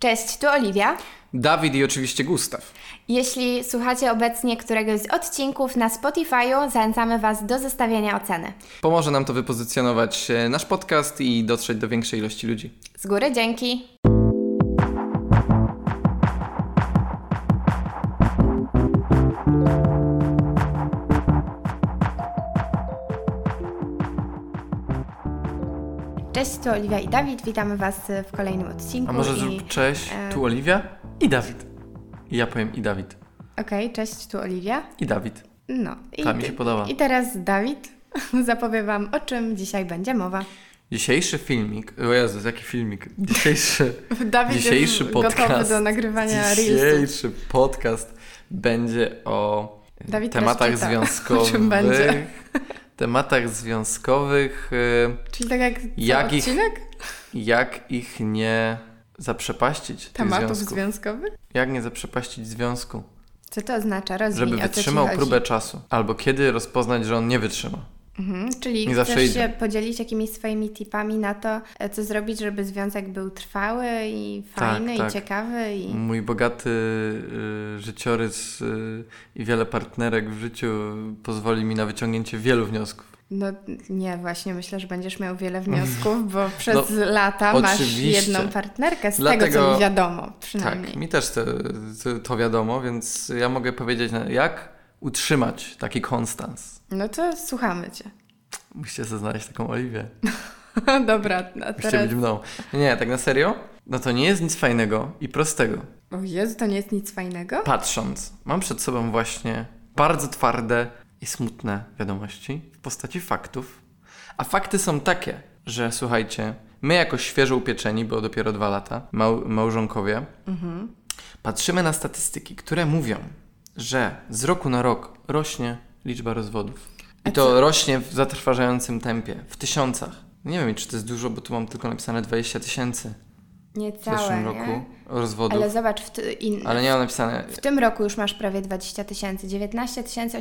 Cześć, tu Oliwia. Dawid i oczywiście Gustaw. Jeśli słuchacie obecnie któregoś z odcinków na Spotify'u, zachęcamy Was do zostawienia oceny. Pomoże nam to wypozycjonować nasz podcast i dotrzeć do większej ilości ludzi. Z góry dzięki! Cześć, tu Oliwia i Dawid. Witamy Was w kolejnym odcinku. A może zrób cześć, tu Oliwia i Dawid. I ja powiem i Dawid. Okej, cześć, tu Oliwia. I Dawid. No. Mi się podoba. I teraz Dawid zapowie Wam, o czym dzisiaj będzie mowa. Dzisiejszy filmik, o Jezus, jaki filmik? Dawid dzisiejszy jest podcast, gotowy do nagrywania reelsów. Dzisiejszy podcast będzie o Dawid tematach związkowych. O czym będzie? Tematach związkowych. Czyli tak jak odcinek? Jak ich nie zaprzepaścić. Tematów związkowych? Jak nie zaprzepaścić związku. Co to oznacza? Rozwiń, żeby wytrzymał próbę czasu. Albo kiedy rozpoznać, że on nie wytrzyma. Czyli chcesz się podzielić jakimiś swoimi tipami na to, co zrobić, żeby związek był trwały i fajny i ciekawy. Mój bogaty życiorys i wiele partnerek w życiu pozwoli mi na wyciągnięcie wielu wniosków. No nie, właśnie myślę, że będziesz miał wiele wniosków, bo przez lata masz jedną partnerkę, tego co mi wiadomo przynajmniej. Tak, mi też to wiadomo, więc ja mogę powiedzieć, jak utrzymać taki konstans. No to słuchamy Cię. Musicie sobie znaleźć taką Oliwię. Dobra, a teraz... Musicie być mną. Nie, tak na serio? No to nie jest nic fajnego i prostego. O Jezu, to nie jest nic fajnego? Patrząc, mam przed sobą właśnie bardzo twarde i smutne wiadomości w postaci faktów. A fakty są takie, że słuchajcie, my jako świeżo upieczeni, bo dopiero 2 lata, małżonkowie, patrzymy na statystyki, które mówią, że z roku na rok rośnie liczba rozwodów. I to rośnie w zatrważającym tempie, w tysiącach. Nie wiem, czy to jest dużo, bo tu mam tylko napisane 20 000. Niecałe, w zeszłym roku rozwodów. Ale zobacz, ale nie mam napisane. W tym roku już masz prawie 20 000. 19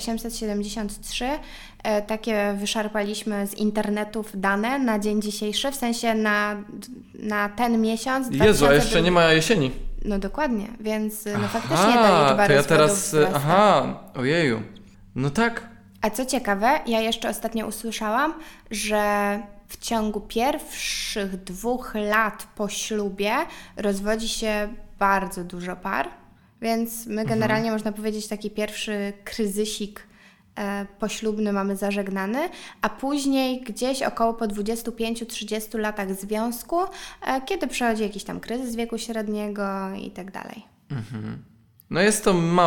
873. Takie wyszarpaliśmy z internetów dane na dzień dzisiejszy, w sensie na ten miesiąc. Jezu, a jeszcze nie ma jesieni. No dokładnie, więc faktycznie ta liczba to ja rozwodów teraz. wzrasta. Ojeju. No tak. A co ciekawe, ja jeszcze ostatnio usłyszałam, że w ciągu pierwszych 2 lat po ślubie rozwodzi się bardzo dużo par, więc my generalnie można powiedzieć taki pierwszy kryzysik poślubny mamy zażegnany, a później gdzieś około po 25-30 latach związku, kiedy przychodzi jakiś tam kryzys wieku średniego i tak dalej. No jest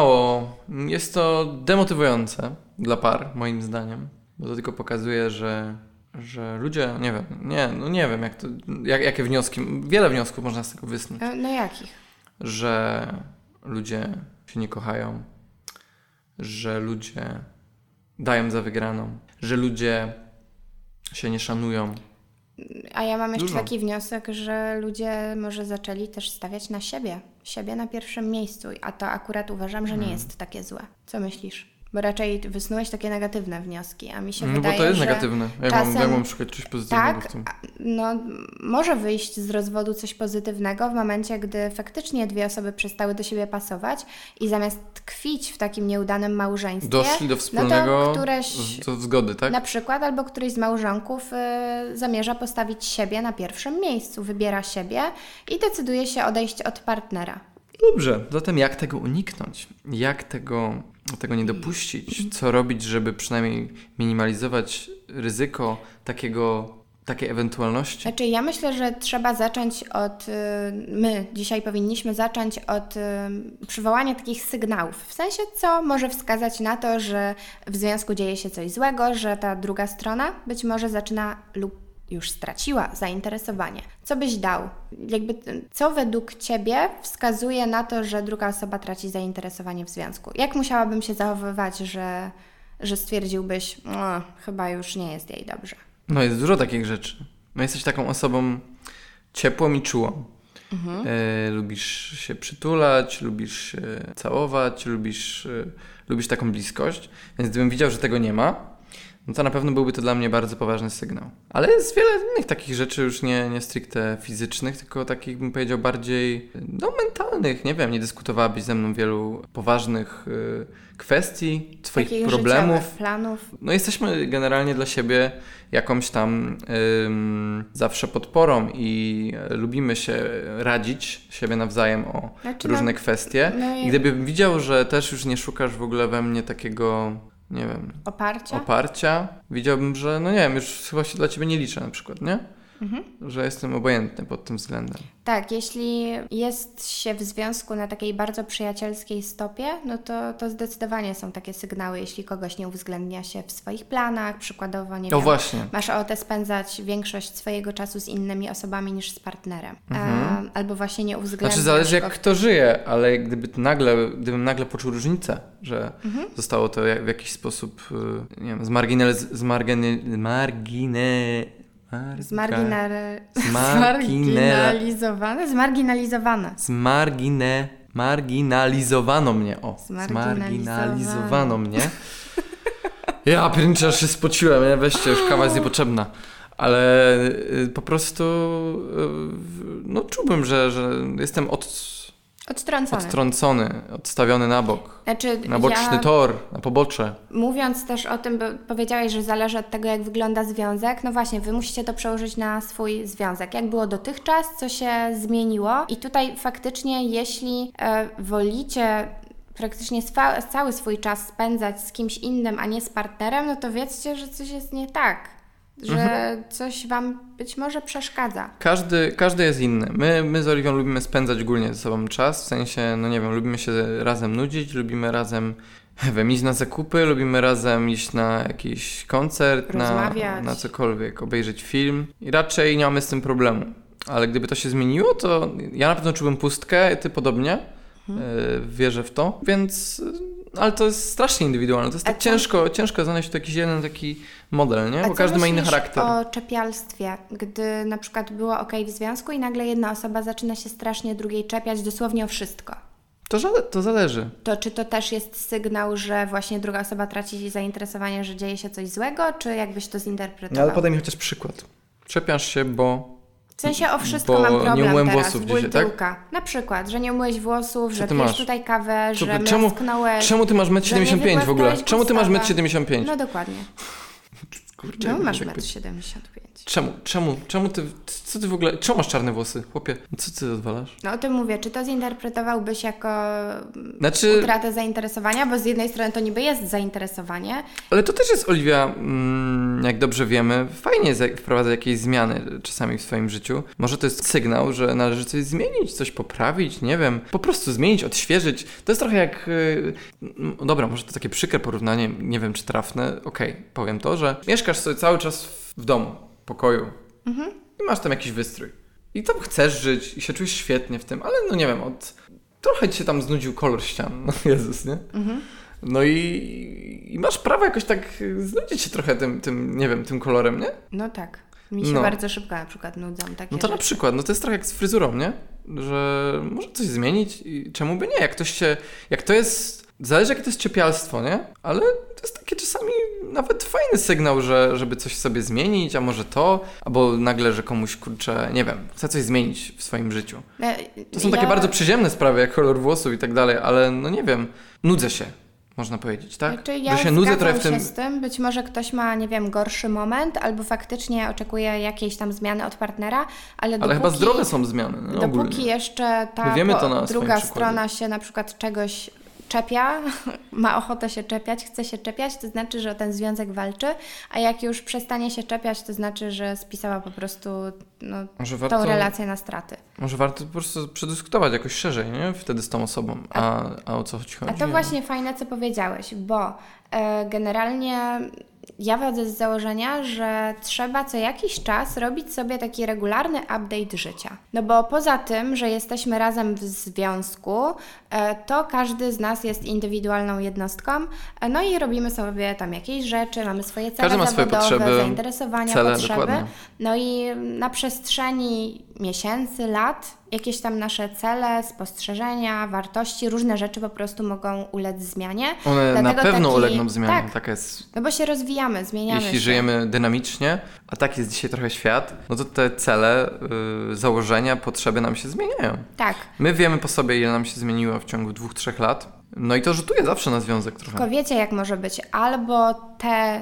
to demotywujące dla par, moim zdaniem, bo to tylko pokazuje, że ludzie, nie wiem jakie wnioski, wiele wniosków można z tego wysnuć. No jakich? Że ludzie się nie kochają, że ludzie dają za wygraną, że ludzie się nie szanują. A ja mam jeszcze taki wniosek, że ludzie może zaczęli też stawiać na siebie na pierwszym miejscu, a to akurat uważam, że nie jest takie złe. Co myślisz? Bo raczej wysnułeś takie negatywne wnioski, a mi się wydaje, bo to jest że negatywne. Jak mam szukać coś pozytywnego w tym? No może wyjść z rozwodu coś pozytywnego w momencie, gdy faktycznie 2 osoby przestały do siebie pasować i zamiast tkwić w takim nieudanym małżeństwie, doszli do wspólnego do zgody, tak? Na przykład albo któryś z małżonków zamierza postawić siebie na pierwszym miejscu, wybiera siebie i decyduje się odejść od partnera. Dobrze, zatem jak tego uniknąć? Jak tego nie dopuścić? Co robić, żeby przynajmniej minimalizować ryzyko takiej ewentualności? Znaczy ja myślę, że trzeba zacząć my dzisiaj powinniśmy zacząć od przywołania takich sygnałów. W sensie, co może wskazać na to, że w związku dzieje się coś złego, że ta druga strona być może zaczyna lub już straciła zainteresowanie. Co byś dał? Co według Ciebie wskazuje na to, że druga osoba traci zainteresowanie w związku? Jak musiałabym się zachowywać, że stwierdziłbyś, chyba już nie jest jej dobrze? No jest dużo takich rzeczy. No jesteś taką osobą ciepłą i czułą. Lubisz się przytulać, lubisz się całować, lubisz taką bliskość. Więc gdybym widział, że tego nie ma, no to na pewno byłby to dla mnie bardzo poważny sygnał. Ale jest wiele innych takich rzeczy, już nie stricte fizycznych, tylko takich, bym powiedział, bardziej mentalnych. Nie wiem, nie dyskutowałabyś ze mną wielu poważnych kwestii, swoich takich problemów. Planów. No jesteśmy generalnie dla siebie jakąś tam zawsze podporą i lubimy się radzić siebie nawzajem o różne kwestie. I gdybym widział, że też już nie szukasz w ogóle we mnie takiego, nie wiem, oparcia, widziałbym, że no nie wiem, już chyba się dla ciebie nie liczę na przykład, nie? Że jestem obojętny pod tym względem. Tak, jeśli jest się w związku na takiej bardzo przyjacielskiej stopie, no to zdecydowanie są takie sygnały, jeśli kogoś nie uwzględnia się w swoich planach, przykładowo, nie wiem, właśnie. masz ochotę spędzać większość swojego czasu z innymi osobami niż z partnerem. Albo właśnie nie uwzględniasz Znaczy zależy jak kto żyje, ale gdybym nagle poczuł różnicę, że zostało to w jakiś sposób, nie wiem, Zmarginalizowano mnie. Zmarginalizowano mnie. Ja pierniczę, aż się spociłem, nie? Weźcie, już kawa jest niepotrzebna. Ale po prostu no czułbym, że jestem odtrącony, odstawiony na bok. Znaczy, na boczny tor, na pobocze. Mówiąc też o tym, bo powiedziałeś, że zależy od tego, jak wygląda związek. No właśnie, wy musicie to przełożyć na swój związek. Jak było dotychczas, co się zmieniło. I tutaj faktycznie, jeśli wolicie praktycznie cały swój czas spędzać z kimś innym, a nie z partnerem, no to wiedzcie, że coś jest nie tak. Że coś wam być może przeszkadza. Każdy jest inny. My z Oliwią lubimy spędzać ogólnie ze sobą czas, w sensie, no nie wiem, lubimy się razem nudzić, lubimy razem iść na zakupy, lubimy razem iść na jakiś koncert, na cokolwiek, obejrzeć film i raczej nie mamy z tym problemu. Ale gdyby to się zmieniło, to ja na pewno czułbym pustkę, ty podobnie, wierzę w to, więc... Ale to jest strasznie indywidualne. To jest tak ciężko znaleźć tu jakiś jeden taki model, nie? Bo każdy ma inny charakter. O czepialstwie, gdy na przykład było okej w związku i nagle jedna osoba zaczyna się strasznie drugiej czepiać dosłownie o wszystko. To zależy. To czy to też jest sygnał, że właśnie druga osoba traci zainteresowanie, że dzieje się coś złego, czy jakbyś to zinterpretował? No, ale podaj mi chociaż przykład. Czepiasz się, bo... W sensie o wszystko mam problem nie umyłem teraz, włosów dzisiaj, tak? Na przykład, że nie umyłeś włosów, że pijesz tutaj kawę, że mlasknąłeś. Czemu ty masz 1,75 m w ogóle? Czemu ty masz 1,75 m? No dokładnie. Kurczę, no masz 1,75 m. Czemu ty, co ty w ogóle, czemu masz czarne włosy, chłopie? Co ty odwalasz? No o tym mówię, czy to zinterpretowałbyś jako utratę zainteresowania, bo z jednej strony to niby jest zainteresowanie. Ale to też jest, Oliwia, jak dobrze wiemy, fajnie wprowadza jakieś zmiany czasami w swoim życiu. Może to jest sygnał, że należy coś zmienić, coś poprawić, nie wiem, po prostu zmienić, odświeżyć. To jest trochę jak, dobra, może to takie przykre porównanie, nie wiem czy trafne, okej, powiem to, że mieszkasz sobie cały czas w domu, pokoju i masz tam jakiś wystrój. I tam chcesz żyć i się czujesz świetnie w tym, ale no nie wiem, trochę ci się tam znudził kolor ścian, no Jezus, nie? No i masz prawo jakoś tak znudzić się trochę tym, nie wiem, tym kolorem, nie? No tak. Mi się bardzo szybko na przykład nudzą takie No to rzeczy. na przykład, no to jest trochę jak z fryzurą, nie? Że może coś zmienić i czemu by nie? Jak to jest, zależy jakie to jest czepialstwo, nie? Ale to jest takie czasami nawet fajny sygnał, żeby coś sobie zmienić, a może to, albo nagle, że komuś, kurczę, nie wiem, chce coś zmienić w swoim życiu. To są takie bardzo przyziemne sprawy, jak kolor włosów i tak dalej, ale no nie wiem, nudzę się. Można powiedzieć, tak? Znaczy, ja się nudzę trochę w tym. Z tym. Być może ktoś ma, nie wiem, gorszy moment, albo faktycznie oczekuje jakiejś tam zmiany od partnera, ale chyba zdrowe są zmiany. No, dopóki ogólnie. jeszcze ta druga strona się na przykład czegoś czepia, ma ochotę się czepiać, chce się czepiać, to znaczy, że o ten związek walczy, a jak już przestanie się czepiać, to znaczy, że spisała po prostu tą relację na straty. Może warto po prostu przedyskutować jakoś szerzej, nie? Wtedy z tą osobą. A o co ci chodzi? A to właśnie fajne, co powiedziałeś, bo generalnie ja wychodzę z założenia, że trzeba co jakiś czas robić sobie taki regularny update życia. No bo poza tym, że jesteśmy razem w związku, to każdy z nas jest indywidualną jednostką, no i robimy sobie tam jakieś rzeczy, mamy swoje cele zawodowe, zainteresowania, potrzeby. Dokładnie. No i na przestrzeni miesięcy, lat, jakieś tam nasze cele, spostrzeżenia, wartości, różne rzeczy po prostu mogą ulec zmianie. One Dlatego na pewno ulegną zmianie. Tak, taka jest. no bo się rozwijamy, zmieniamy Jeśli się. żyjemy dynamicznie, a tak jest dzisiaj trochę świat, no to te cele, założenia, potrzeby nam się zmieniają. Tak. My wiemy po sobie, ile nam się zmieniło w ciągu 2-3 lat. No i to rzutuje zawsze na związek trochę. Tylko wiecie, jak może być. Albo te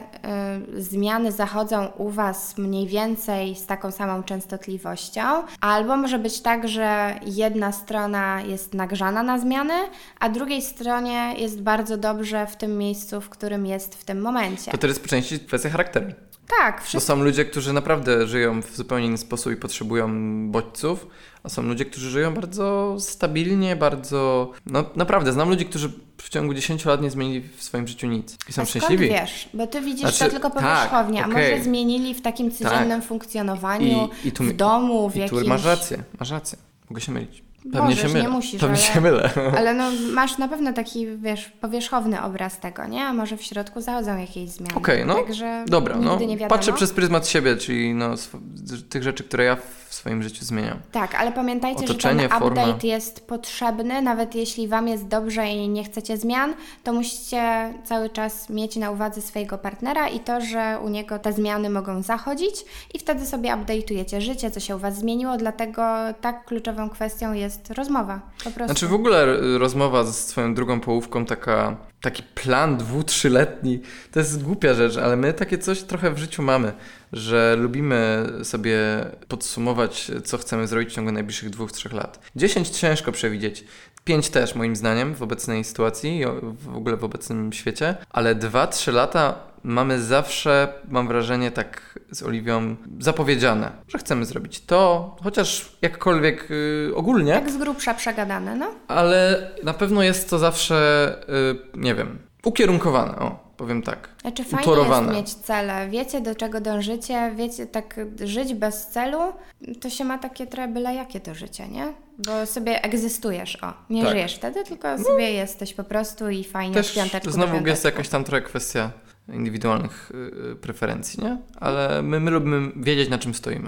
zmiany zachodzą u Was mniej więcej z taką samą częstotliwością, albo może być tak, że jedna strona jest nagrzana na zmiany, a drugiej stronie jest bardzo dobrze w tym miejscu, w którym jest w tym momencie. To też jest po części kwestia charakteru. Tak, To są ludzie, którzy naprawdę żyją w zupełnie inny sposób i potrzebują bodźców, a są ludzie, którzy żyją bardzo stabilnie, bardzo... No naprawdę, znam ludzi, którzy w ciągu 10 lat nie zmienili w swoim życiu nic i są a szczęśliwi. Skąd wiesz? Bo Ty widzisz Znaczy, to tylko powierzchownie, tak, a okej. może zmienili w takim codziennym funkcjonowaniu, I tu, w domu, w i jakimś... tu masz rację. Mogę się mylić. Pewnie Możesz, się mylę. nie musisz, Pewnie ale- się mylę. Ale no, masz na pewno taki, wiesz, powierzchowny obraz tego, nie? A może w środku zachodzą jakieś zmiany. Okej, no Także dobra, no nigdy nie wiadomo. patrzę przez pryzmat siebie, czyli no, tych rzeczy, które ja w swoim życiu zmieniam. Tak, ale pamiętajcie, Otoczenie, że ten forma. update jest potrzebny, nawet jeśli Wam jest dobrze i nie chcecie zmian, to musicie cały czas mieć na uwadze swojego partnera i to, że u niego te zmiany mogą zachodzić i wtedy sobie update'ujecie życie, co się u Was zmieniło, dlatego tak kluczową kwestią jest rozmowa, po prostu. Znaczy w ogóle rozmowa ze swoją drugą połówką, taki plan 2-3-letni, to jest głupia rzecz, ale my takie coś trochę w życiu mamy, że lubimy sobie podsumować, co chcemy zrobić w ciągu najbliższych 2-3 lat. 10 ciężko przewidzieć, 5 też moim zdaniem w obecnej sytuacji i w ogóle w obecnym świecie, ale 2-3 lata mamy zawsze, mam wrażenie, tak z Oliwią zapowiedziane, że chcemy zrobić to, chociaż jakkolwiek ogólnie. Tak z grubsza przegadane, no. Ale na pewno jest to zawsze, nie wiem, ukierunkowane, powiem tak. Znaczy fajnie utorowane. jest mieć cele, wiecie do czego dążycie, wiecie, tak żyć bez celu, to się ma takie trochę byle jakie to życie, nie? Bo sobie egzystujesz, nie Tak. żyjesz wtedy, tylko sobie jesteś po prostu i fajnie Też z piąteczku do znowu jest piąteczku. jakaś tam trochę kwestia indywidualnych preferencji, nie? Ale my lubimy wiedzieć, na czym stoimy,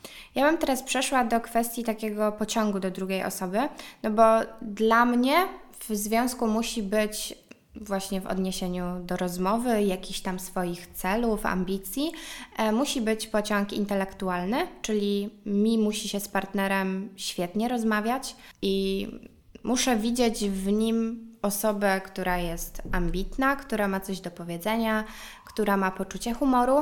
Ja bym teraz przeszła do kwestii takiego pociągu do drugiej osoby, no bo dla mnie w związku musi być właśnie w odniesieniu do rozmowy, jakichś tam swoich celów, ambicji, musi być pociąg intelektualny, czyli mi musi się z partnerem świetnie rozmawiać i muszę widzieć w nim osobę, która jest ambitna, która ma coś do powiedzenia, która ma poczucie humoru,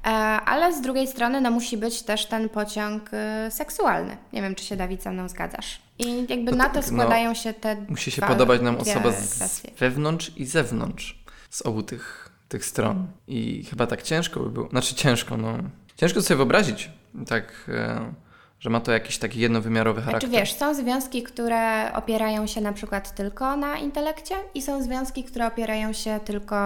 ale z drugiej strony no, musi być też ten pociąg seksualny. Nie wiem, czy się, Dawid, ze mną zgadzasz. I jakby No na tak, to składają się te Musi się dwa- podobać nam dwie osoba kwestie. z wewnątrz i zewnątrz, z obu tych stron. I chyba tak ciężko by było, ciężko to sobie wyobrazić, tak, że ma to jakiś taki jednowymiarowy charakter. Znaczy wiesz, są związki, które opierają się na przykład tylko na intelekcie i są związki, które opierają się tylko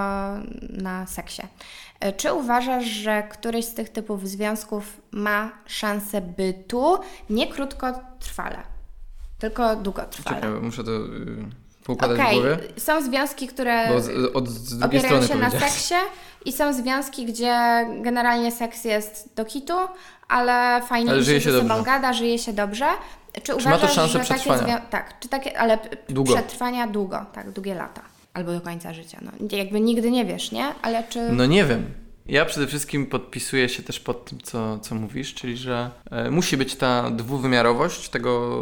na seksie. Czy uważasz, że któryś z tych typów związków ma szansę bytu nie krótkotrwale, tylko długotrwale? Czekaj, muszę to poukładać w Okej, głowie. są związki, które Bo z drugiej opierają strony się na powiedziałeś. seksie i są związki, gdzie generalnie seks jest do kitu, ale fajnie Ale im żyje się się ze sobą dobrze. gada, żyje się dobrze. Czy ma uważasz, to szansę że takie przetrwania? tak, czy takie, ale Długo. przetrwania długo, tak, długie lata. Albo do końca życia, no. Jakby nigdy nie wiesz, nie? Ale czy... No nie wiem. Ja przede wszystkim podpisuję się też pod tym, co mówisz, czyli że musi być ta dwuwymiarowość,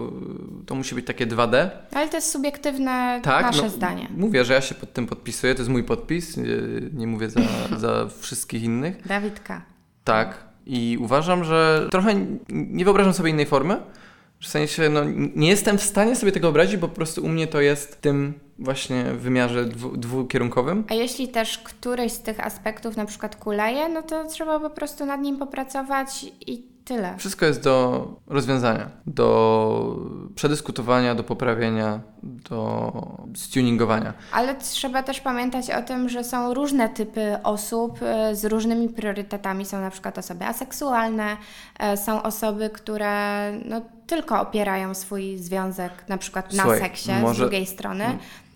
to musi być takie 2D. Ale to jest subiektywne Tak, nasze zdanie. Mówię, że ja się pod tym podpisuję, to jest mój podpis, nie mówię za wszystkich innych. Dawidka. Tak. I uważam, że trochę nie wyobrażam sobie innej formy. W sensie, nie jestem w stanie sobie tego wyobrazić, bo po prostu u mnie to jest w tym właśnie wymiarze dwukierunkowym. A jeśli też któryś z tych aspektów na przykład kuleje, no to trzeba po prostu nad nim popracować i tyle. Wszystko jest do rozwiązania, do przedyskutowania, do poprawienia, do stuningowania. Ale trzeba też pamiętać o tym, że są różne typy osób z różnymi priorytetami. Są na przykład osoby aseksualne, są osoby, które tylko opierają swój związek na przykład na Słuchaj, seksie z może- drugiej strony.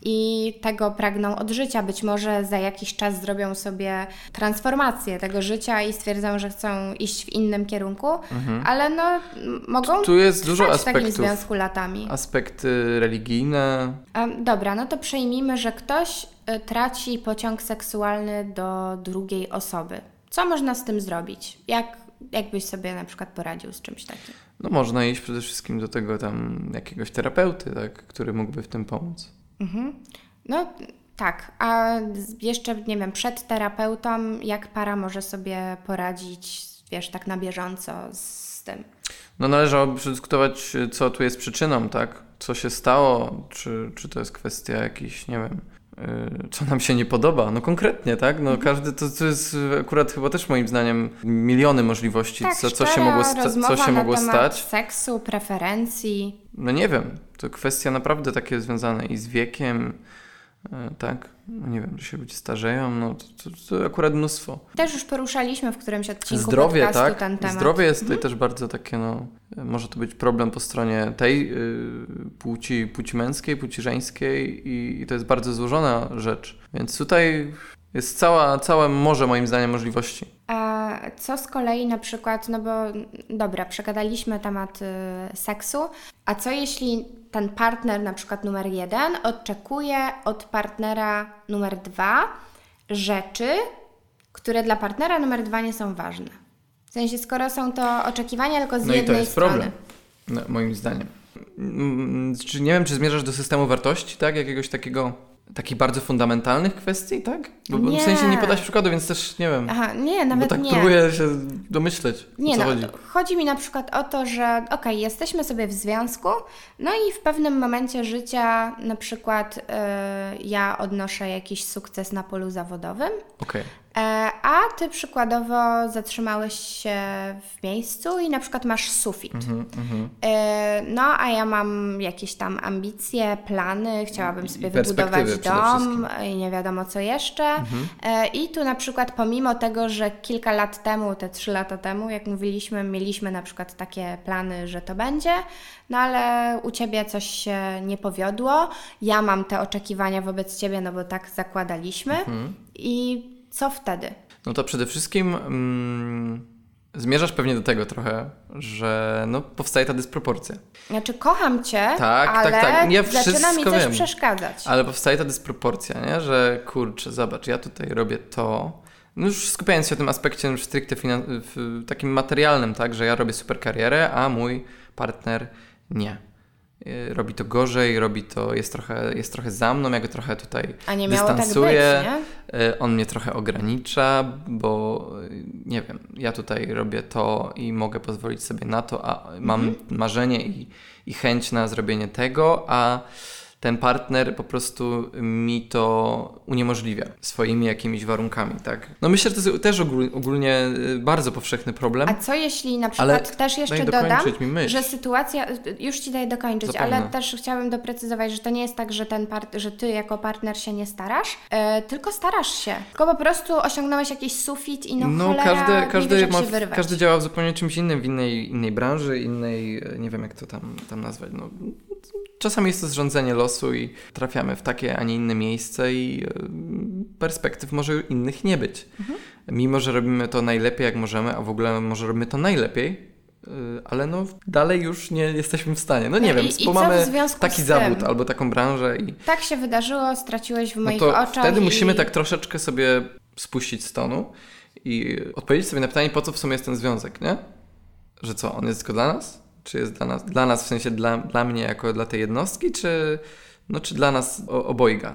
i tego pragną od życia. Być może za jakiś czas zrobią sobie transformację tego życia i stwierdzą, że chcą iść w innym kierunku, ale no mogą Tu jest dużo trwać w takim aspektów. związku latami. Aspekty religijne. Dobra, no to przyjmijmy, że ktoś traci pociąg seksualny do drugiej osoby. Co można z tym zrobić? Jak byś sobie na przykład poradził z czymś takim? No można iść przede wszystkim do tego tam jakiegoś terapeuty, tak, który mógłby w tym pomóc. No tak, a jeszcze, nie wiem, przed terapeutą, jak para może sobie poradzić, wiesz, tak na bieżąco z tym? No należałoby przedyskutować, co tu jest przyczyną, tak? Co się stało, czy to jest kwestia jakichś, nie wiem, co nam się nie podoba. No konkretnie, tak? No każdy, to jest akurat chyba też moim zdaniem miliony możliwości, Tak, co się mogło na temat stać. seksu, preferencji. No nie wiem, to kwestia naprawdę takie związane i z wiekiem, tak? No nie wiem, że się ludzie starzeją, no to akurat mnóstwo. Też już poruszaliśmy w którymś odcinku Zdrowie, podcastu tak? ten temat. Zdrowie jest tutaj też bardzo takie, no, może to być problem po stronie tej płci męskiej, płci żeńskiej i to jest bardzo złożona rzecz. Więc tutaj jest całe morze moim zdaniem możliwości. A co z kolei na przykład, no bo dobra, przegadaliśmy temat seksu, a co jeśli ten partner na przykład numer 1 oczekuje od partnera numer 2 rzeczy, które dla partnera numer 2 nie są ważne? W sensie, skoro są to oczekiwania tylko z No i jednej to jest strony. problem, no, moim zdaniem. Czy nie wiem, czy zmierzasz do systemu wartości, tak? Jakiegoś takich bardzo fundamentalnych kwestii, tak? Bo Nie. w sensie nie podać przykładu, więc też nie wiem. Aha, nie, nawet bo tak nie. próbuję się domyśleć, Nie, o co no, chodzi. chodzi mi na przykład o to, że jesteśmy sobie w związku, no i w pewnym momencie życia na przykład ja odnoszę jakiś sukces na polu zawodowym, Okej. a Ty przykładowo zatrzymałeś się w miejscu i na przykład masz sufit. No, a ja mam jakieś tam ambicje, plany, chciałabym sobie wybudować perspektywy przede dom wszystkim. i nie wiadomo co jeszcze. I tu na przykład pomimo tego, że kilka lat temu, te 3 lata temu, jak mówiliśmy, mieliśmy na przykład takie plany, że to będzie, no ale u Ciebie coś się nie powiodło, ja mam te oczekiwania wobec Ciebie, no bo tak zakładaliśmy i co wtedy? No to przede wszystkim zmierzasz pewnie do tego trochę, że no, powstaje ta dysproporcja. Znaczy kocham Cię, Tak, ale tak. Ja zaczyna mi wszystko coś wiem. przeszkadzać. Ale powstaje ta dysproporcja, nie? Że kurczę, zobacz, ja tutaj robię to. No już skupiając się na tym aspekcie już stricte w takim materialnym, tak? Że ja robię super karierę, a mój partner nie. Robi to gorzej, jest trochę za mną, ja go trochę tutaj A nie miało dystansuję. tak być, nie? On mnie trochę ogranicza, bo nie wiem, ja tutaj robię to i mogę pozwolić sobie na to, a mam marzenie i chęć na zrobienie tego, a ten partner po prostu mi to uniemożliwia swoimi jakimiś warunkami, tak? No myślę, że to jest też ogólnie bardzo powszechny problem. A co jeśli na przykład też jeszcze dodam, że sytuacja, już Ci daję dokończyć, Zapewne. ale też chciałabym doprecyzować, że to nie jest tak, że że Ty jako partner się nie starasz, tylko starasz się. Tylko po prostu osiągnąłeś jakiś sufit i cholera, nie wiesz, jak się wyrwać. Każdy działa w zupełnie czymś innym, w innej branży, nie wiem jak to tam nazwać, no. Czasami jest to zrządzenie losu i trafiamy w takie, a nie inne miejsce i perspektyw może innych nie być. Mimo, że robimy to najlepiej jak możemy, a w ogóle może robimy to najlepiej, ale no dalej już nie jesteśmy w stanie. No nie wiem, bo mamy taki zawód albo taką branżę i... Tak się wydarzyło, straciłeś w moich to oczach. Wtedy musimy tak troszeczkę sobie spuścić z tonu i odpowiedzieć sobie na pytanie, po co w sumie jest ten związek, nie? Że co, on jest tylko dla nas? Czy jest dla nas w sensie dla mnie jako dla tej jednostki, czy dla nas obojga?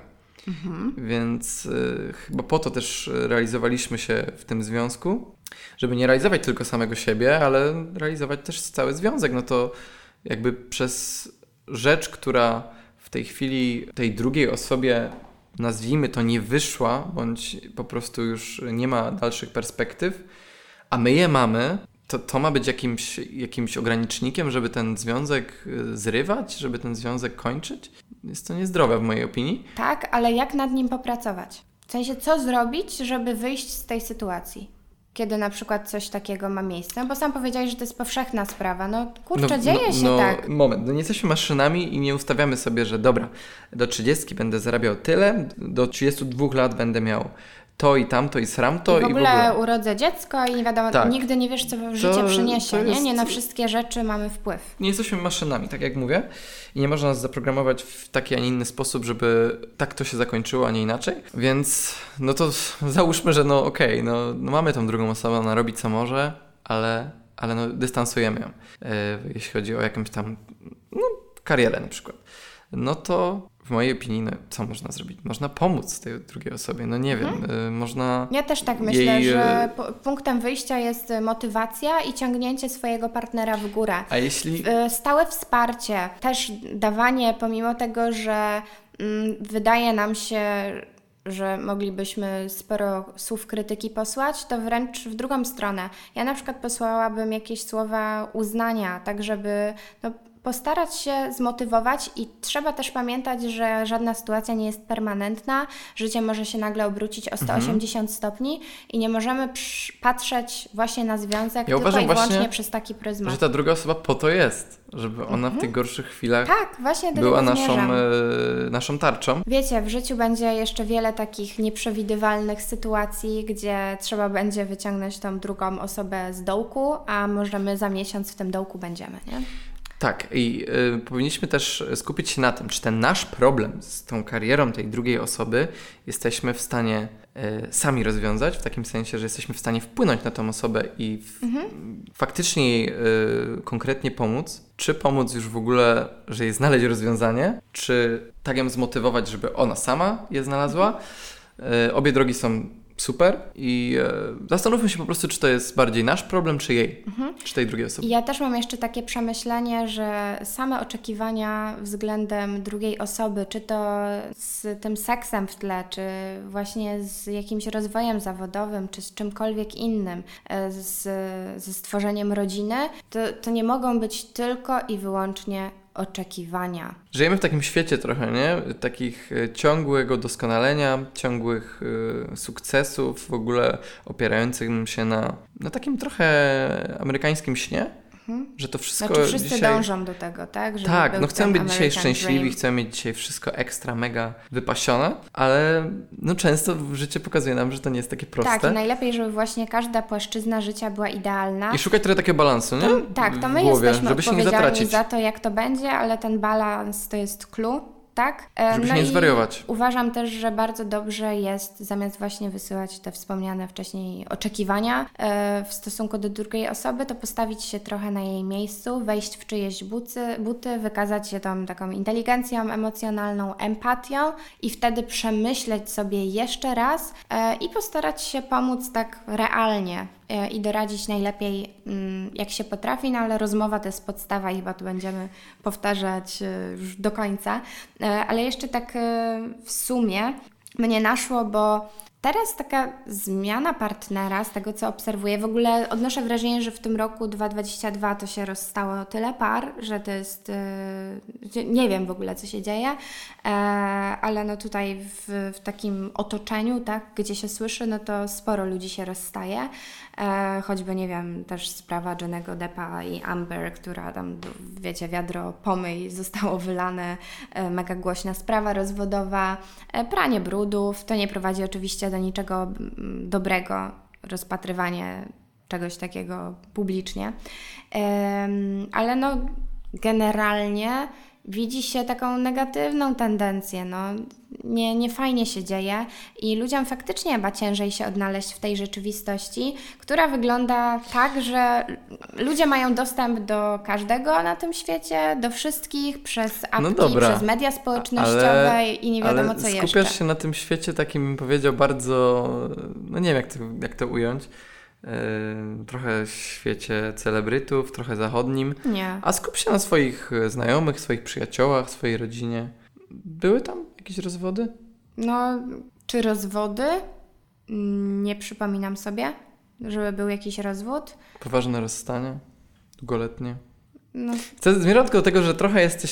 Więc chyba po to też realizowaliśmy się w tym związku, żeby nie realizować tylko samego siebie, ale realizować też cały związek. No to jakby przez rzecz, która w tej chwili tej drugiej osobie, nazwijmy to, nie wyszła, bądź po prostu już nie ma dalszych perspektyw, a my je mamy, to ma być jakimś ogranicznikiem, żeby ten związek zrywać, żeby ten związek kończyć? Jest to niezdrowe w mojej opinii. Tak, ale jak nad nim popracować? W sensie, co zrobić, żeby wyjść z tej sytuacji? kiedy na przykład coś takiego ma miejsce? Bo sam powiedziałeś, że to jest powszechna sprawa. No kurczę, dzieje się tak. Moment, nie jesteśmy maszynami i nie ustawiamy sobie, że dobra, do 30 będę zarabiał tyle, do 32 lat będę miał to i tamto i sramto. I w ogóle urodzę dziecko i nie wiadomo, nigdy nie wiesz, co życie przyniesie, nie? Nie na wszystkie rzeczy mamy wpływ. Nie jesteśmy maszynami, tak jak mówię. I nie można nas zaprogramować w taki, a nie inny sposób, żeby tak to się zakończyło, a nie inaczej. Więc no to załóżmy, że no mamy tą drugą osobę, ona robi co może, ale no dystansujemy ją. Jeśli chodzi o jakąś tam karierę na przykład. No to w mojej opinii, co można zrobić? Można pomóc tej drugiej osobie, nie wiem, można... Ja też tak myślę, że punktem wyjścia jest motywacja i ciągnięcie swojego partnera w górę. A jeśli... Stałe wsparcie, też dawanie, pomimo tego, że wydaje nam się, że moglibyśmy sporo słów krytyki posłać, to wręcz w drugą stronę. Ja na przykład posłałabym jakieś słowa uznania, tak żeby... postarać się zmotywować i trzeba też pamiętać, że żadna sytuacja nie jest permanentna. Życie może się nagle obrócić o 180 stopni i nie możemy patrzeć właśnie na związek tylko i wyłącznie przez taki pryzmat. Że ta druga osoba po to jest, żeby ona w tych gorszych chwilach była naszą tarczą. Wiecie, w życiu będzie jeszcze wiele takich nieprzewidywalnych sytuacji, gdzie trzeba będzie wyciągnąć tą drugą osobę z dołku, a może my za miesiąc w tym dołku będziemy, nie? Tak, i powinniśmy też skupić się na tym, czy ten nasz problem z tą karierą tej drugiej osoby jesteśmy w stanie sami rozwiązać, w takim sensie, że jesteśmy w stanie wpłynąć na tą osobę i faktycznie jej konkretnie pomóc, czy pomóc już w ogóle, że jej znaleźć rozwiązanie, czy tak ją zmotywować, żeby ona sama je znalazła. Obie drogi są super i zastanówmy się po prostu, czy to jest bardziej nasz problem, czy jej, czy tej drugiej osoby. I ja też mam jeszcze takie przemyślenie, że same oczekiwania względem drugiej osoby, czy to z tym seksem w tle, czy właśnie z jakimś rozwojem zawodowym, czy z czymkolwiek innym, ze stworzeniem rodziny, to nie mogą być tylko i wyłącznie oczekiwania. Żyjemy w takim świecie trochę, nie? Takich ciągłego doskonalenia, ciągłych sukcesów, w ogóle opierających się na takim trochę amerykańskim śnie. Że to wszystko wszyscy dzisiaj... dążą do tego, tak? Żeby chcemy być dzisiaj szczęśliwi, chcemy mieć dzisiaj wszystko ekstra, mega wypasione, ale często życie pokazuje nam, że to nie jest takie proste. Tak, i najlepiej, żeby właśnie każda płaszczyzna życia była idealna. I szukać trochę takiego balansu, nie? To my jesteśmy odpowiedzialni za to, jak to będzie, ale ten balans to jest clue. Tak? Żeby się nie zwariować. Uważam też, że bardzo dobrze jest, zamiast właśnie wysyłać te wspomniane wcześniej oczekiwania w stosunku do drugiej osoby, to postawić się trochę na jej miejscu, wejść w czyjeś buty, wykazać się tą taką inteligencją emocjonalną, empatią i wtedy przemyśleć sobie jeszcze raz i postarać się pomóc tak realnie i doradzić najlepiej, jak się potrafi, ale rozmowa to jest podstawa i chyba tu będziemy powtarzać już do końca. Ale jeszcze tak w sumie mnie naszło, bo teraz taka zmiana partnera, z tego co obserwuję, w ogóle odnoszę wrażenie, że w tym roku 2022 to się rozstało tyle par, że to jest, nie wiem w ogóle co się dzieje, ale tutaj w takim otoczeniu, tak, gdzie się słyszy, to sporo ludzi się rozstaje, choćby nie wiem, też sprawa Johnny'ego Deppa i Amber, która tam, wiecie, wiadro pomyj zostało wylane, mega głośna sprawa rozwodowa, pranie brudów, to nie prowadzi oczywiście do niczego dobrego, rozpatrywanie czegoś takiego publicznie, ale generalnie widzi się taką negatywną tendencję, nie fajnie się dzieje i ludziom faktycznie chyba ciężej się odnaleźć w tej rzeczywistości, która wygląda tak, że ludzie mają dostęp do każdego na tym świecie, do wszystkich przez apki, przez media społecznościowe i nie wiadomo co jeszcze. Skupiasz się na tym świecie takim, bym powiedział, bardzo, nie wiem jak to ująć, trochę w świecie celebrytów, trochę zachodnim. Nie. A skup się na swoich znajomych, swoich przyjaciołach, swojej rodzinie. Były tam jakieś rozwody? Czy rozwody? Nie przypominam sobie, żeby był jakiś rozwód. Poważne rozstanie? Długoletnie? Zmierzam tylko do tego, że trochę jesteś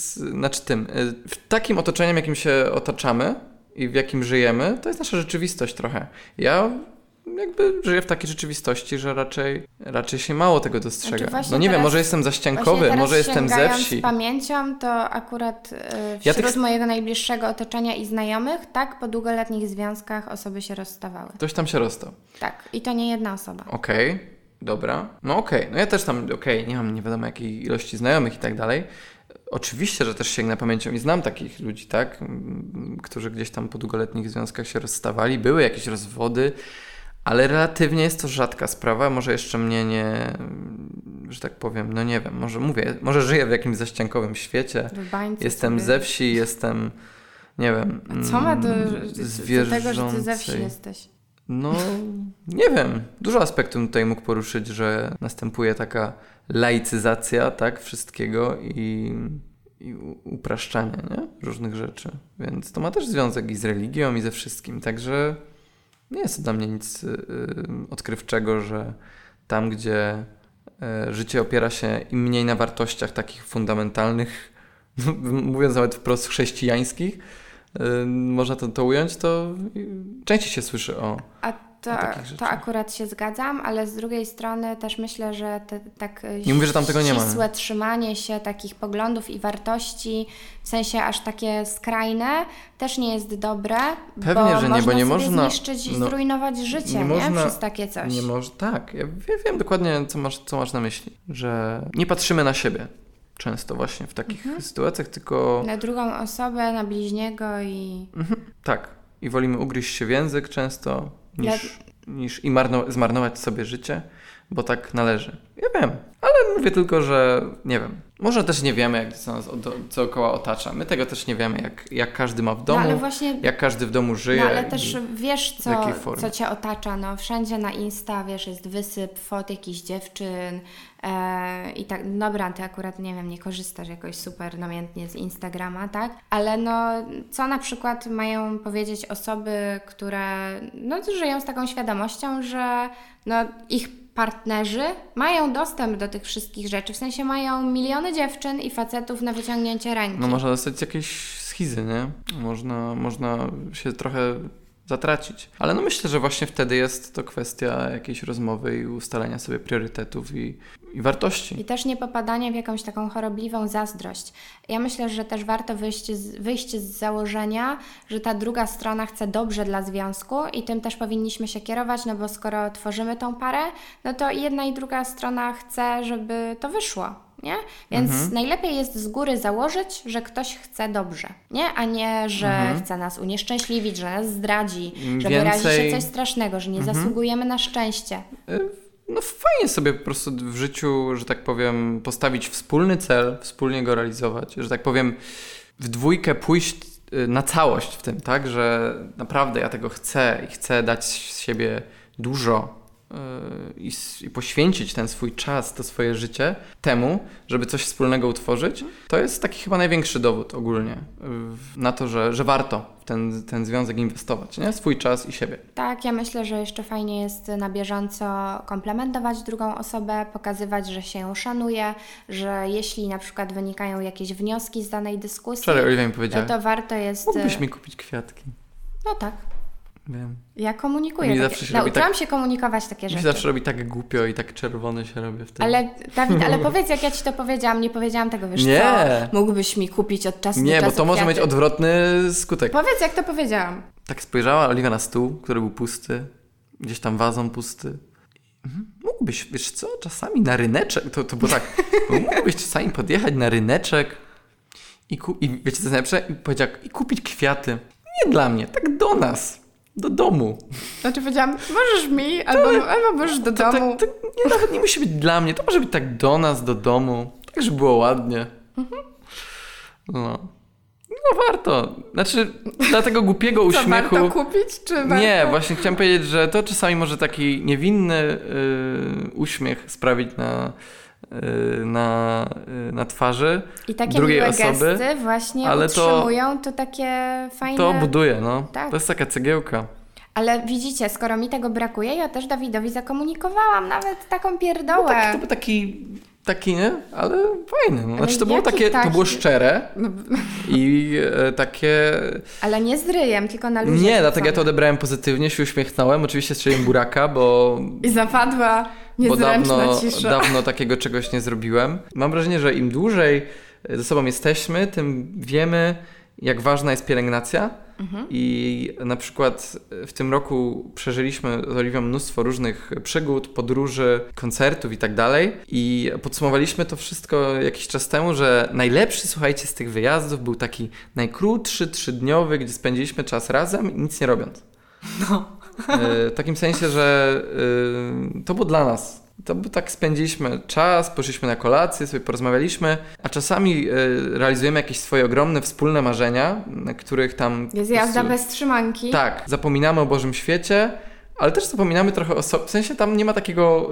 w takim otoczeniu, jakim się otaczamy i w jakim żyjemy, to jest nasza rzeczywistość trochę. Ja jakby żyję w takiej rzeczywistości, że raczej się mało tego dostrzega. Znaczy No nie wiem, może jestem zaściankowy, może jestem ze wsi. Z pamięcią, to akurat wśród mojego najbliższego otoczenia i znajomych, tak, po długoletnich związkach osoby się rozstawały. Ktoś tam się rozstał. Tak, i to nie jedna osoba. Okej, dobra. No no ja też tam, nie mam nie wiadomo jakiej ilości znajomych i tak dalej. Oczywiście, że też sięgnę pamięcią i znam takich ludzi, tak, którzy gdzieś tam po długoletnich związkach się rozstawali, były jakieś rozwody, ale relatywnie jest to rzadka sprawa, może jeszcze mnie nie, że tak powiem, no nie wiem, może żyję w jakimś zaściankowym świecie, jestem ze wsi, jestem, nie wiem, a co ma do tego, że ty ze wsi jesteś? No, nie wiem. Dużo aspektów tutaj mógł poruszyć, że następuje taka laicyzacja, tak, wszystkiego i upraszczanie, nie? Różnych rzeczy. Więc to ma też związek i z religią, i ze wszystkim. Także nie jest to dla mnie nic odkrywczego, że tam, gdzie życie opiera się im mniej na wartościach takich fundamentalnych, mówiąc nawet wprost chrześcijańskich, można to ująć, to częściej się słyszy o takich rzeczach. To akurat się zgadzam, ale z drugiej strony też myślę, że nie mówię, że tam tego nie ma. Ścisłe trzymanie się takich poglądów i wartości, w sensie aż takie skrajne, też nie jest dobre. Pewnie, że nie, bo nie można zniszczyć i zrujnować życie, nie? Przez takie coś. Nie można, tak. Ja wiem dokładnie, co masz na myśli. Że nie patrzymy na siebie często właśnie w takich sytuacjach, tylko... Na drugą osobę, na bliźniego i... Tak. I wolimy ugryźć się w język często, niż zmarnować sobie życie, bo tak należy. Ja wiem, ale mówię tylko, że nie wiem. Może też nie wiemy, co nas dookoła otacza. My tego też nie wiemy, jak każdy ma w domu, ale właśnie, jak każdy w domu żyje. No ale też wiesz, co cię otacza. No, wszędzie na Insta, wiesz, jest wysyp fot jakichś dziewczyn i tak. Dobra, ty akurat, nie wiem, nie korzystasz jakoś super namiętnie z Instagrama, tak? Ale no, co na przykład mają powiedzieć osoby, które żyją z taką świadomością, że ich partnerzy mają dostęp do tych wszystkich rzeczy, w sensie mają miliony dziewczyn i facetów na wyciągnięcie ręki. No można dostać jakieś schizy, nie? Można się trochę zatracić. Ale myślę, że właśnie wtedy jest to kwestia jakiejś rozmowy i ustalenia sobie priorytetów i wartości. I też nie popadania w jakąś taką chorobliwą zazdrość. Ja myślę, że też warto wyjść z założenia, że ta druga strona chce dobrze dla związku i tym też powinniśmy się kierować, bo skoro tworzymy tą parę, to jedna i druga strona chce, żeby to wyszło. Nie? Więc najlepiej jest z góry założyć, że ktoś chce dobrze, nie? A nie, że chce nas unieszczęśliwić, że nas zdradzi, że wyrazi się coś strasznego, że nie zasługujemy na szczęście. Fajnie sobie po prostu w życiu, że tak powiem, postawić wspólny cel, wspólnie go realizować, że tak powiem, w dwójkę pójść na całość w tym, tak? Że naprawdę ja tego chcę i chcę dać z siebie dużo i poświęcić ten swój czas, to swoje życie temu, żeby coś wspólnego utworzyć, to jest taki chyba największy dowód ogólnie na to, że warto w ten związek inwestować, nie? Swój czas i siebie. Tak, ja myślę, że jeszcze fajnie jest na bieżąco komplementować drugą osobę, pokazywać, że się ją szanuje, że jeśli na przykład wynikają jakieś wnioski z danej dyskusji, wczoraj Oliwia mi powiedziała, to warto jest... Mógłbyś mi kupić kwiatki. No tak. Wiem. Ja komunikuję. Nauczyłam się komunikować takie rzeczy. Mi zawsze robi tak głupio i tak czerwony się robię wtedy. Ale Dawid, powiedz, jak ja Ci to powiedziałam. Nie powiedziałam tego, wiesz nie. Co? Mógłbyś mi kupić od czasu do czasu Nie, bo to może mieć odwrotny skutek. Powiedz, jak to powiedziałam. Tak spojrzała Oliwia na stół, który był pusty. Gdzieś tam wazon pusty. Mógłbyś, wiesz co, czasami na ryneczek, to było tak, mógłbyś czasami podjechać na ryneczek i wiecie co jest najlepsze? I powiedział, i kupić kwiaty. Nie dla mnie, tak do nas. Do domu. Znaczy powiedziałam, możesz mi, albo możesz do domu. Nawet nie musi być dla mnie, to może być tak do nas, do domu. Tak, żeby było ładnie. No warto. Znaczy, dla tego głupiego uśmiechu... warto kupić, czy warto? Nie, właśnie chciałem powiedzieć, że to czasami może taki niewinny uśmiech sprawić na twarzy i takie drugiej miłe osoby. Gesty właśnie ale utrzymują to takie fajne... To buduje, Tak. To jest taka cegiełka. Ale widzicie, skoro mi tego brakuje, ja też Dawidowi zakomunikowałam nawet taką pierdołę. To był taki, nie? Ale fajny. No. Znaczy to było jaki takie, taki? to było szczere i takie... Ale nie z ryjem, tylko na luzie. Nie, dlatego ja to odebrałem pozytywnie, się uśmiechnąłem. Oczywiście strzeliłem buraka, bo I zapadła niezręczna cisza. dawno takiego czegoś nie zrobiłem. Mam wrażenie, że im dłużej ze sobą jesteśmy, tym wiemy, jak ważna jest pielęgnacja. I na przykład w tym roku przeżyliśmy z Oliwią mnóstwo różnych przygód, podróży, koncertów i tak dalej. I podsumowaliśmy to wszystko jakiś czas temu, że najlepszy, słuchajcie, z tych wyjazdów był taki najkrótszy, 3-dniowy, gdzie spędziliśmy czas razem i nic nie robiąc. W takim sensie, że to było dla nas. To tak spędziliśmy czas, poszliśmy na kolację, sobie porozmawialiśmy, a czasami realizujemy jakieś swoje ogromne wspólne marzenia, na których tam... Jest jazda bez trzymanki. Tak, zapominamy o Bożym świecie, ale też zapominamy trochę o sobie. W sensie tam nie ma takiego,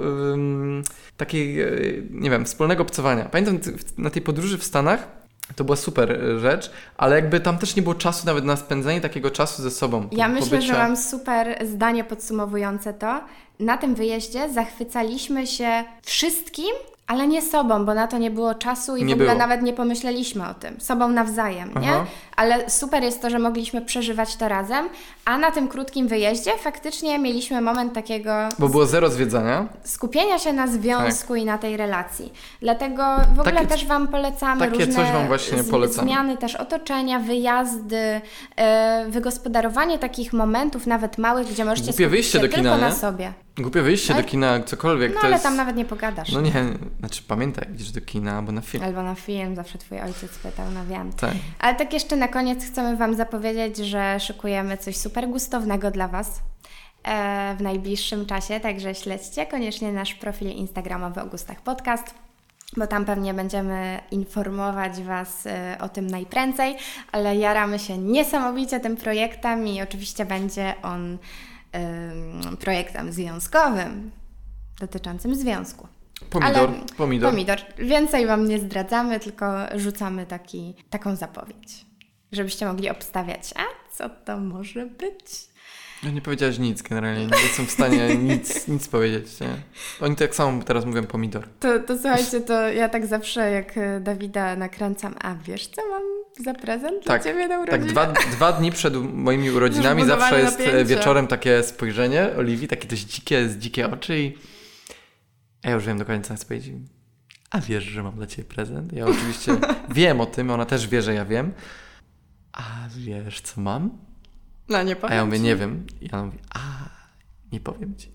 nie wiem, wspólnego obcowania. Pamiętam na tej podróży w Stanach, to była super rzecz, ale jakby tam też nie było czasu nawet na spędzenie takiego czasu ze sobą. Ja myślę, że mam super zdanie podsumowujące to. Na tym wyjeździe zachwycaliśmy się wszystkim, ale nie sobą, bo na to nie było czasu i w ogóle nawet nie pomyśleliśmy o tym. Sobą nawzajem, nie? Ale super jest to, że mogliśmy przeżywać to razem, a na tym krótkim wyjeździe faktycznie mieliśmy moment takiego... Bo było zero zwiedzania. Skupienia się na związku i na tej relacji. Dlatego w ogóle też Wam polecamy różne coś wam właśnie polecamy. Zmiany też otoczenia, wyjazdy, wygospodarowanie takich momentów, nawet małych, gdzie możecie skupić się do kina, tylko na sobie. Głupie wyjście do kina, cokolwiek. No to ale jest... tam nawet nie pogadasz. No nie, znaczy pamiętaj, idziesz do kina albo na film. Albo na film, zawsze Twój ojciec pytał, no wiem. Tak. Ale tak jeszcze na koniec chcemy Wam zapowiedzieć, że szykujemy coś super gustownego dla Was w najbliższym czasie, także śledźcie koniecznie nasz profil instagramowy o gustach podcast, bo tam pewnie będziemy informować Was o tym najprędzej, ale jaramy się niesamowicie tym projektem i oczywiście będzie on projektem związkowym dotyczącym związku. Pomidor. Więcej Wam nie zdradzamy, tylko rzucamy taką zapowiedź, żebyście mogli obstawiać, a co to może być? No nie powiedziałaś nic generalnie, nie jestem w stanie nic powiedzieć, nie? Oni tak samo teraz mówią pomidor. To słuchajcie, to ja tak zawsze jak Dawida nakręcam, a wiesz co mam za prezent dla Ciebie na urodziny? Tak, dwa dni przed moimi urodzinami zawsze jest wieczorem takie spojrzenie Oliwii, takie dość dzikie oczy i ja już wiem do końca co powiedzieć. A wiesz, że mam dla Ciebie prezent? Ja oczywiście wiem o tym, ona też wie, że ja wiem. A wiesz co mam? No nie powiem. A ja mówię, nie wiem. I ona mówi, nie powiem Ci.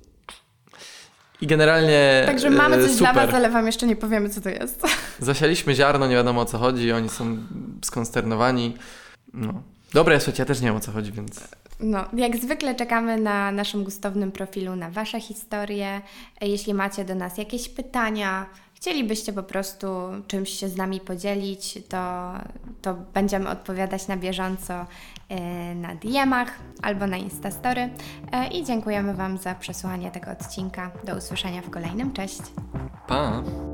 I generalnie Także mamy coś super. dla Was, ale Wam jeszcze nie powiemy, co to jest. Zasialiśmy ziarno, nie wiadomo o co chodzi, oni są skonsternowani. No. Dobra, słuchajcie, ja też nie wiem o co chodzi, więc... No, jak zwykle czekamy na naszym gustownym profilu na Wasze historie. Jeśli macie do nas jakieś pytania, chcielibyście po prostu czymś się z nami podzielić, to będziemy odpowiadać na bieżąco na DM-ach albo na Instastory. I dziękujemy Wam za przesłuchanie tego odcinka. Do usłyszenia w kolejnym. Cześć! Pa!